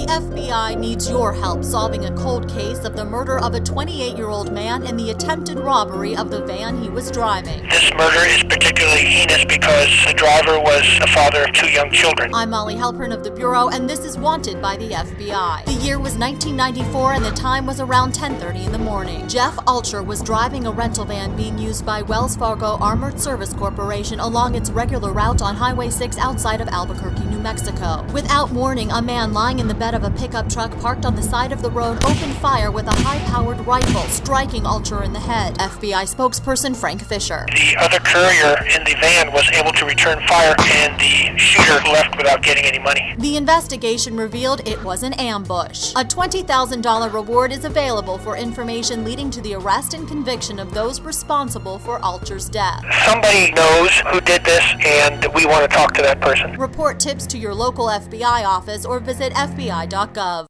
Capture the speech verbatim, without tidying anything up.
The F B I needs your help solving a cold case of the murder of a twenty-eight-year-old man and the attempted robbery of the van he was driving. This murder is particularly heinous because the driver was the father of two young children. I'm Molly Halpern of the Bureau, and this is Wanted by the F B I. The year was nineteen ninety-four, and the time was around ten thirty in the morning. Jeff Altscher was driving a rental van being used by Wells Fargo Armored Service Corporation along its regular route on Highway six outside of Albuquerque, New Mexico. Without warning, a man lying in the bed of a pickup truck parked on the side of the road opened fire with a high-powered rifle, striking Altscher in the head. F B I spokesperson Frank Fisher. The other courier in the van was able to return fire, and the shooter left without getting any money. The investigation revealed it was an ambush. A twenty thousand dollars reward is available for information leading to the arrest and conviction of those responsible for Altscher's death. Somebody knows who did this, and we want to talk to that person. Report tips to your local F B I office or visit F B I dot gov.